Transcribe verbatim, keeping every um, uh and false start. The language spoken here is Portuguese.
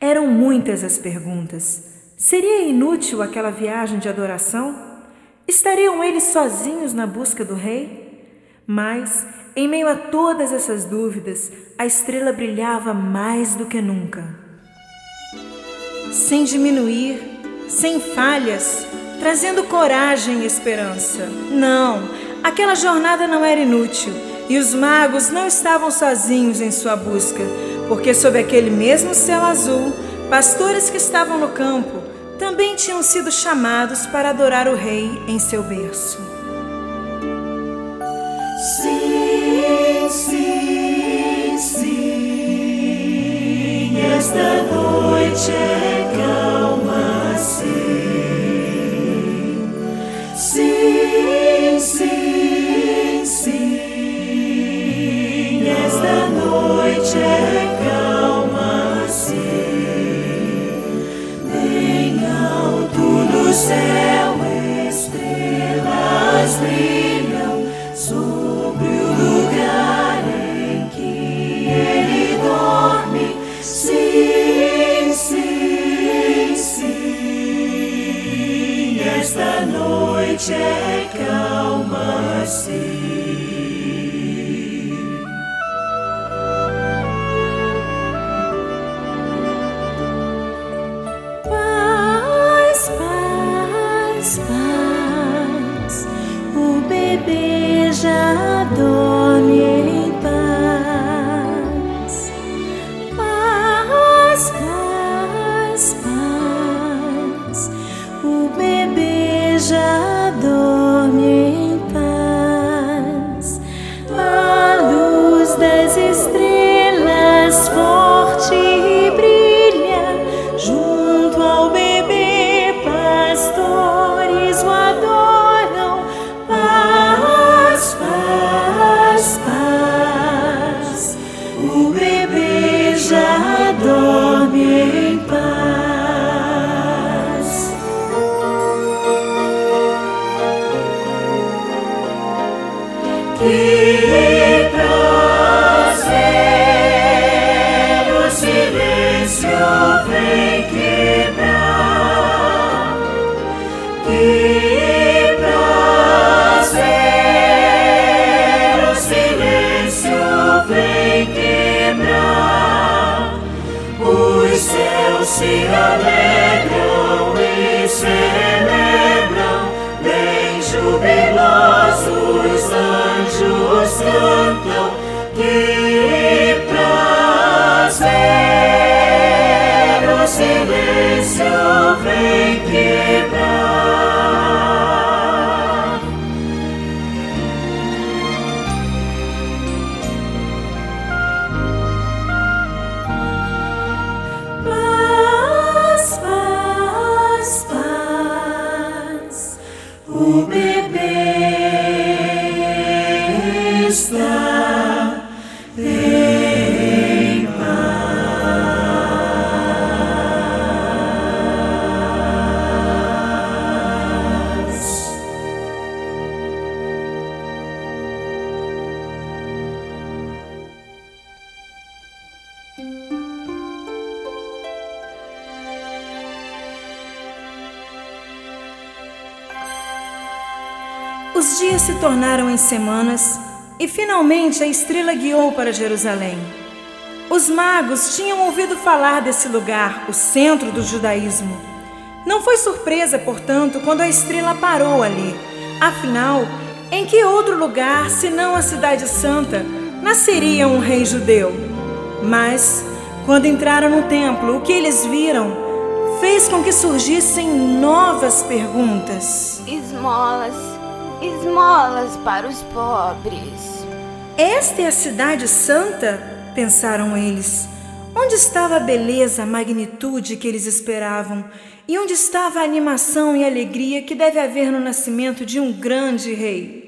Eram muitas as perguntas. Seria inútil aquela viagem de adoração? Estariam eles sozinhos na busca do rei? Mas, em meio a todas essas dúvidas, a estrela brilhava mais do que nunca. Sem diminuir, sem falhas, trazendo coragem e esperança. Não, aquela jornada não era inútil e os magos não estavam sozinhos em sua busca, porque sob aquele mesmo céu azul, pastores que estavam no campo também tinham sido chamados para adorar o rei em seu berço. Sim, sim, sim, esta noite é calma, sim. Sim, sim, sim, esta noite é calma, sim. Bem alto no céu, estrelas brilham sobre o lugar em que ele dorme. Sim, sim, sim, esta noite é calma, sim. Paz, paz, paz, o bebê já dorme em paz. Paz, paz, paz, o bebê já dorme em paz. A luz das estrelas forte brilha junto ao bebê, pastores o adoram. Paz, paz, paz, o bebê já dorme em paz. Que prazer, o silêncio vem quebrar. Que prazer, o silêncio vem quebrar. Os céus se alegram e celebram, bem jubilosos os anjos cantam. Que prazer, o silêncio vem quebrar. Paz, paz, paz, o bebê está em paz. Os dias se tornaram em semanas e finalmente a estrela guiou para Jerusalém. Os magos tinham ouvido falar desse lugar, o centro do judaísmo. Não foi surpresa, portanto, quando a estrela parou ali. Afinal, em que outro lugar, senão a Cidade Santa, nasceria um rei judeu? Mas, quando entraram no templo, o que eles viram fez com que surgissem novas perguntas. Esmolas, esmolas para os pobres. Esta é a Cidade Santa? Pensaram eles. Onde estava a beleza, a magnitude que eles esperavam? E onde estava a animação e alegria que deve haver no nascimento de um grande rei?